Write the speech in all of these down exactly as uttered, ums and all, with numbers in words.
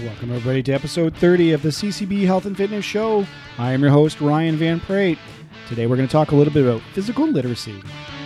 Welcome everybody to episode thirty of the C C B Health and Fitness Show. I am your host, Ryan Van Prate. Today we're going to talk a little bit about physical literacy.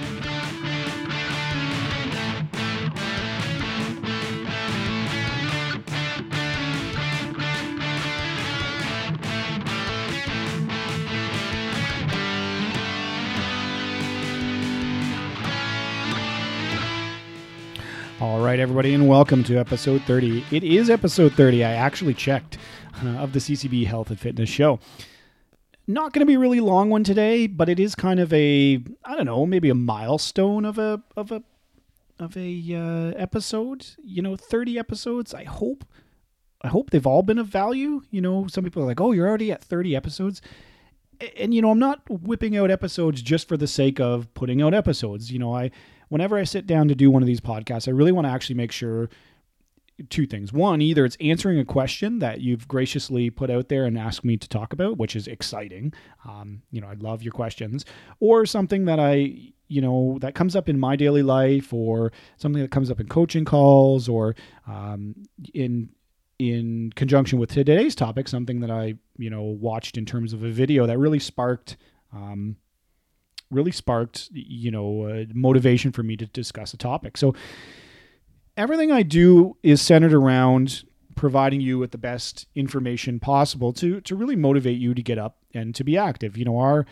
All right, everybody, and welcome to episode thirty. It is episode thirty. I actually checked uh, of the C C B Health and Fitness Show. Not going to be a really long one today, but it is kind of a, I don't know, maybe a milestone of a of a of a uh, episode. You know, thirty episodes. I hope, I hope they've all been of value. You know, some people are like, "Oh, you're already at thirty episodes." And, you know, I'm not whipping out episodes just for the sake of putting out episodes. You know, I, whenever I sit down to do one of these podcasts, I really want to actually make sure two things. One, either it's answering a question that you've graciously put out there and asked me to talk about, which is exciting. Um, you know, I love your questions, or something that I, you know, that comes up in my daily life, or something that comes up in coaching calls, or um, in in conjunction with today's topic, something that I, you know, watched in terms of a video that really sparked, um, really sparked, you know, uh, motivation for me to discuss a topic. So everything I do is centered around providing you with the best information possible to, to really motivate you to get up and to be active. You know, our,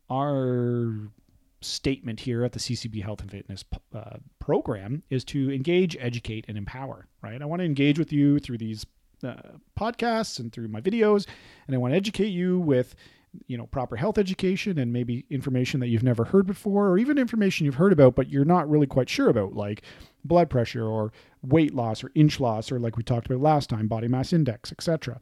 our statement here at the C C B Health and Fitness uh, program is to engage, educate, and empower, right? I want to engage with you through these uh, podcasts and through my videos, and I want to educate you with, you know, proper health education and maybe information that you've never heard before, or even information you've heard about but you're not really quite sure about, like blood pressure or weight loss or inch loss, or like we talked about last time, body mass index, et cetera.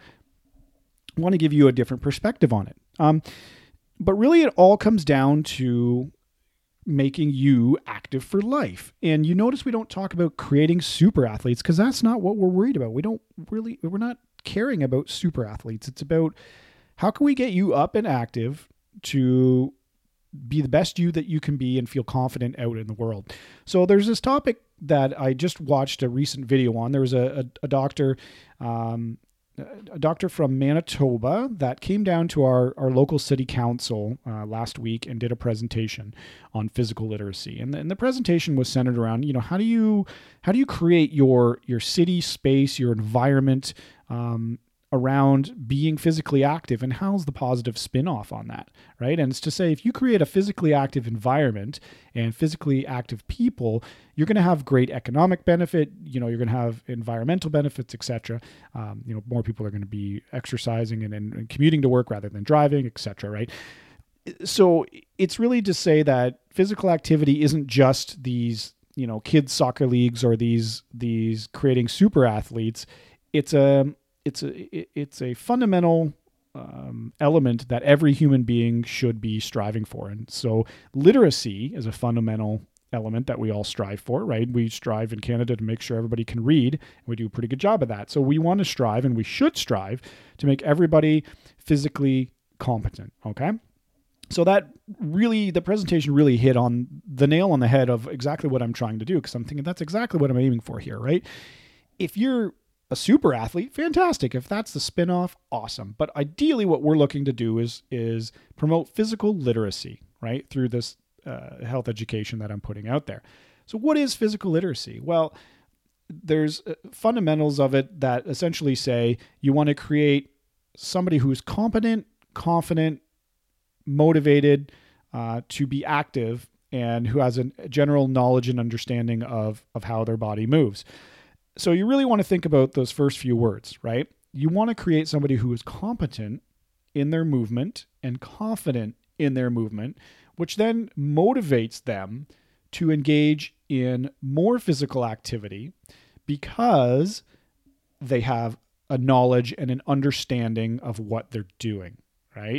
I want to give you a different perspective on it. Um, but really it all comes down to making you active for life. And you notice we don't talk about creating super athletes because that's not what we're worried about. We don't really, we're not caring about super athletes. It's about how can we get you up and active to be the best you that you can be and feel confident out in the world. So there's this topic that I just watched a recent video on. There was a, a, a doctor, um, a doctor from Manitoba that came down to our, our local city council uh, last week and did a presentation on physical literacy. And the, and the presentation was centered around, you know, how do you how do you create your your city space, your environment, um, around being physically active, and how's the positive spin-off on that, right? And it's to say, if you create a physically active environment and physically active people, you're going to have great economic benefit, you know, you're going to have environmental benefits, et cetera. Um, you know, more people are going to be exercising and, and, and commuting to work rather than driving, et cetera, right? So it's really to say that physical activity isn't just these, you know, kids soccer leagues or these, these creating super athletes. It's a, It's a it's a fundamental um, element that every human being should be striving for. And so literacy is a fundamental element that we all strive for, right? We strive in Canada to make sure everybody can read, and we do a pretty good job of that. So we want to strive, and we should strive to make everybody physically competent, okay? So that really, the presentation really hit on the nail on the head of exactly what I'm trying to do, because I'm thinking that's exactly what I'm aiming for here, right? If you're a super athlete, fantastic. If that's the spin-off, awesome. But ideally what we're looking to do is, is promote physical literacy, right? Through this uh, health education that I'm putting out there. So what is physical literacy? Well, there's fundamentals of it that essentially say you want to create somebody who's competent, confident, motivated uh, to be active, and who has a general knowledge and understanding of, of how their body moves. So you really want to think about those first few words, right? You want to create somebody who is competent in their movement and confident in their movement, which then motivates them to engage in more physical activity because they have a knowledge and an understanding of what they're doing, right?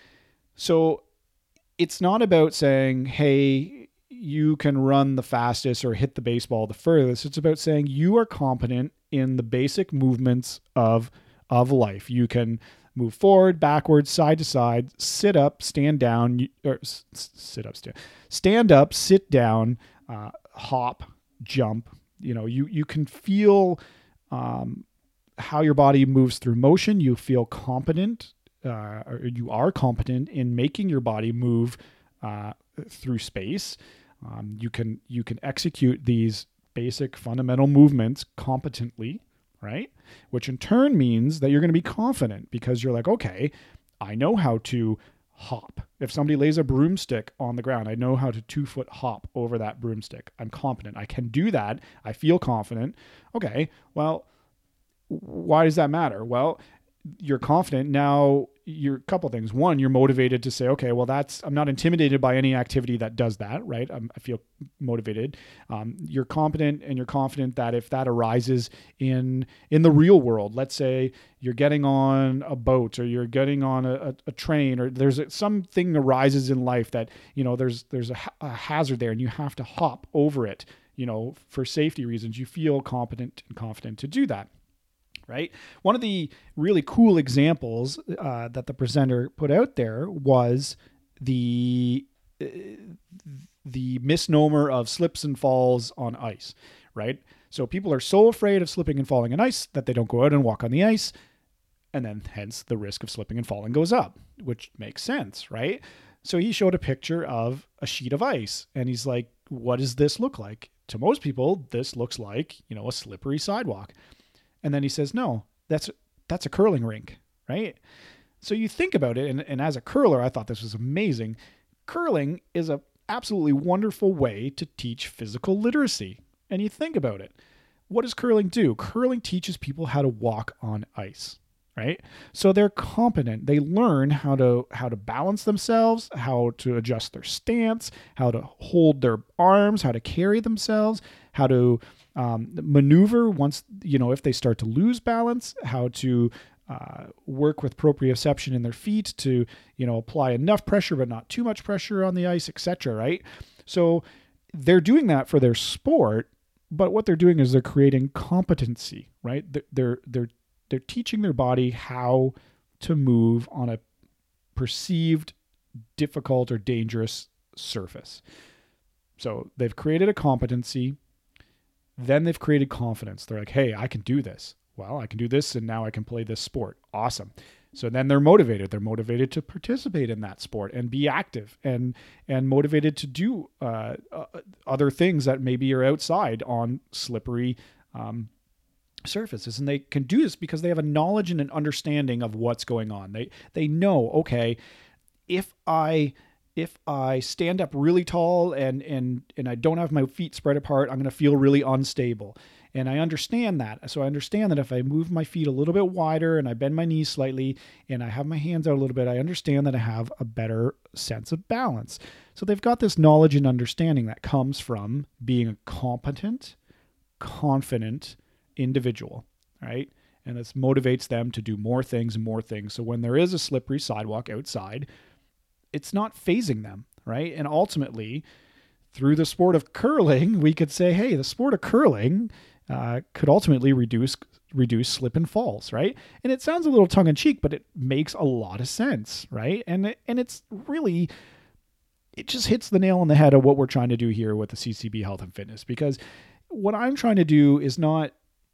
So it's not about saying, hey, you can run the fastest or hit the baseball the furthest. It's about saying you are competent in the basic movements of, of life. You can move forward, backwards, side to side, sit up, stand down, or s- sit up, stand, stand up, sit down, uh, hop, jump. You know, you, you can feel um, how your body moves through motion. You feel competent, uh, or you are competent in making your body move uh, through space. Um, you can you can execute these basic fundamental movements competently, right? Which in turn means that you're going to be confident because you're like, okay, I know how to hop. If somebody lays a broomstick on the ground, I know how to two foot hop over that broomstick. I'm competent. I can do that. I feel confident. Okay, well, why does that matter? Well, you're confident. Now you're a couple things. One, you're motivated to say, okay, well, that's, I'm not intimidated by any activity that does that, right? I'm, I feel motivated. Um, you're competent and you're confident that if that arises in, in the real world, let's say you're getting on a boat or you're getting on a, a, a train, or there's a, something arises in life that, you know, there's, there's a, a hazard there and you have to hop over it, you know, for safety reasons, you feel competent and confident to do that. Right. One of the really cool examples uh, that the presenter put out there was the uh, the misnomer of slips and falls on ice. Right. So people are so afraid of slipping and falling on ice that they don't go out and walk on the ice. And then hence the risk of slipping and falling goes up, which makes sense. Right. So he showed a picture of a sheet of ice and he's like, what does this look like? To most people, this looks like, you know, a slippery sidewalk. And then he says, no, that's that's a curling rink, right? So you think about it, and, and as a curler, I thought this was amazing. Curling is a absolutely wonderful way to teach physical literacy. And you think about it. What does curling do? Curling teaches people how to walk on ice, right? So they're competent. They learn how to how to balance themselves, how to adjust their stance, how to hold their arms, how to carry themselves, how to Um, maneuver once, you know, if they start to lose balance, how to uh, work with proprioception in their feet to, you know, apply enough pressure but not too much pressure on the ice, et cetera. Right? So they're doing that for their sport, but what they're doing is they're creating competency, right? They're they're they're teaching their body how to move on a perceived difficult or dangerous surface. So they've created a competency. Then they've created confidence. They're like, hey, I can do this. Well, I can do this, and now I can play this sport. Awesome. So then they're motivated. They're motivated to participate in that sport and be active and and motivated to do uh, uh, other things that maybe are outside on slippery um, surfaces. And they can do this because they have a knowledge and an understanding of what's going on. They they know, okay, if I... If I stand up really tall and and and I don't have my feet spread apart, I'm going to feel really unstable. And I understand that. So I understand that if I move my feet a little bit wider and I bend my knees slightly and I have my hands out a little bit, I understand that I have a better sense of balance. So they've got this knowledge and understanding that comes from being a competent, confident individual, right? And this motivates them to do more things and more things. So when there is a slippery sidewalk outside, it's not phasing them, right? And ultimately, through the sport of curling, we could say, hey, the sport of curling uh, could ultimately reduce reduce slip and falls, right? And it sounds a little tongue-in-cheek, but it makes a lot of sense, right? And it, and it's really, it just hits the nail on the head of what we're trying to do here with the C C B Health and Fitness. Because what I'm trying to do is not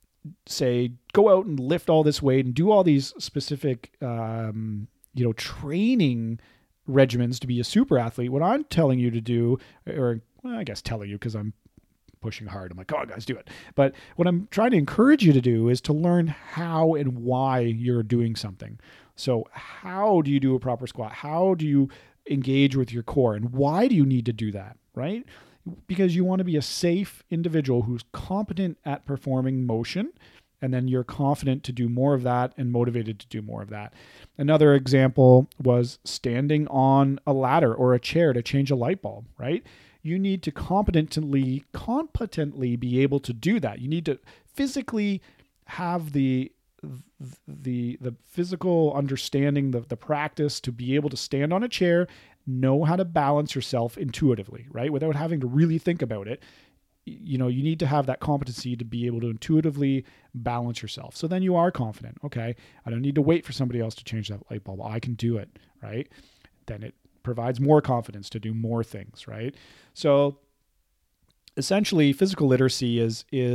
say, go out and lift all this weight and do all these specific, um, you know, training regimens to be a super athlete. What I'm telling you to do, or well, I guess telling you because I'm pushing hard. I'm like, come on, guys, do it. But what I'm trying to encourage you to do is to learn how and why you're doing something. So how do you do a proper squat? How do you engage with your core? And why do you need to do that, right? Because you want to be a safe individual who's competent at performing motion, and then you're confident to do more of that and motivated to do more of that. Another example was standing on a ladder or a chair to change a light bulb, right? You need to competently, competently be able to do that. You need to physically have the the the physical understanding, the, the practice to be able to stand on a chair, know how to balance yourself intuitively, right? Without having to really think about it. You know, you need to have that competency to be able to intuitively balance yourself. So then you are confident. Okay, I don't need to wait for somebody else to change that light bulb. I can do it, right? Then it provides more confidence to do more things, right? So essentially, physical literacy is is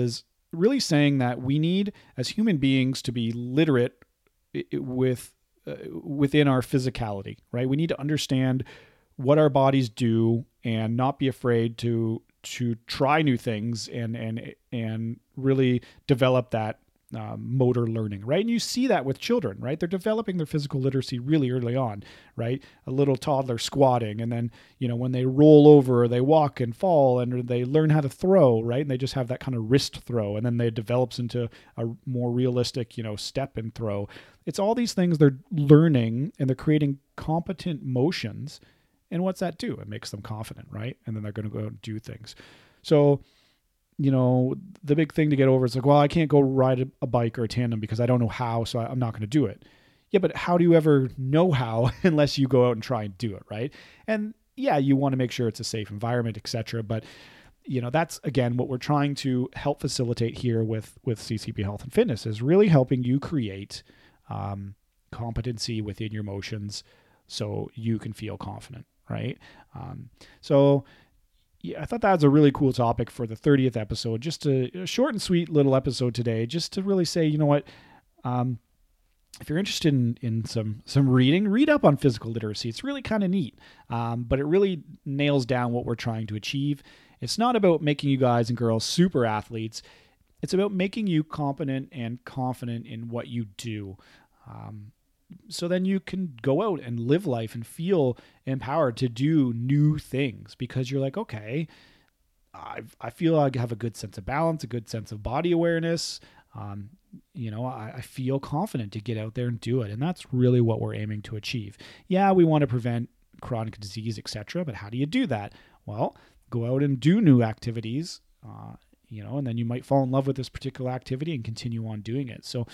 really saying that we need, as human beings, to be literate with uh, within our physicality, right? We need to understand what our bodies do and not be afraid to to try new things and and and really develop that um, motor learning, right? And you see that with children, right? They're developing their physical literacy really early on, right? A little toddler squatting, and then, you know, when they roll over, or they walk and fall, and they learn how to throw, right? And they just have that kind of wrist throw, and then they develops into a more realistic, you know, step and throw. It's all these things they're learning, and they're creating competent motions. And what's that do? It makes them confident, right? And then they're going to go and do things. So, you know, the big thing to get over is like, well, I can't go ride a bike or a tandem because I don't know how, so I'm not going to do it. Yeah, but how do you ever know how unless you go out and try and do it, right? And yeah, you want to make sure it's a safe environment, et cetera. But, you know, that's, again, what we're trying to help facilitate here with, with C C B Health and Fitness, is really helping you create um, competency within your motions so you can feel confident, right? Um, so... Yeah, I thought that was a really cool topic for the thirtieth episode. Just a, a short and sweet little episode today, just to really say, you know what, um, if you're interested in, in some some reading, read up on physical literacy. It's really kind of neat, um, but it really nails down what we're trying to achieve. It's not about making you guys and girls super athletes. It's about making you competent and confident in what you do. Um, So then you can go out and live life and feel empowered to do new things, because you're like, okay, I I feel I have a good sense of balance, a good sense of body awareness. Um, you know, I, I feel confident to get out there and do it. And that's really what we're aiming to achieve. Yeah, we want to prevent chronic disease, et cetera. But how do you do that? Well, go out and do new activities, uh, you know, and then you might fall in love with this particular activity and continue on doing it. So,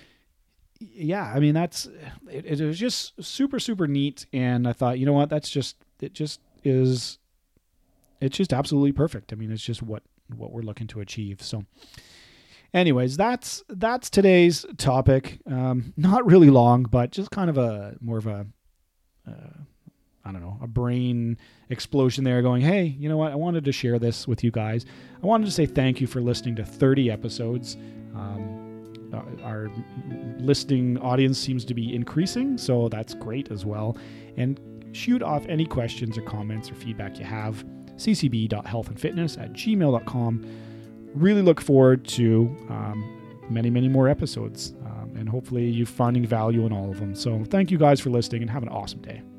yeah, I mean, that's, it, it was just super, super neat. And I thought, you know what, that's just, it just is, it's just absolutely perfect. I mean, it's just what, what we're looking to achieve. So anyways, that's, that's today's topic. Um, not really long, but just kind of a, more of a, uh, I don't know, a brain explosion there going, hey, you know what, I wanted to share this with you guys. I wanted to say thank you for listening to thirty episodes. Um, Our listening audience seems to be increasing, so that's great as well. And shoot off any questions or comments or feedback you have, c c b dot health and fitness at gmail dot com. Really look forward to um, many, many more episodes, um, and hopefully you're finding value in all of them. So thank you guys for listening, and have an awesome day.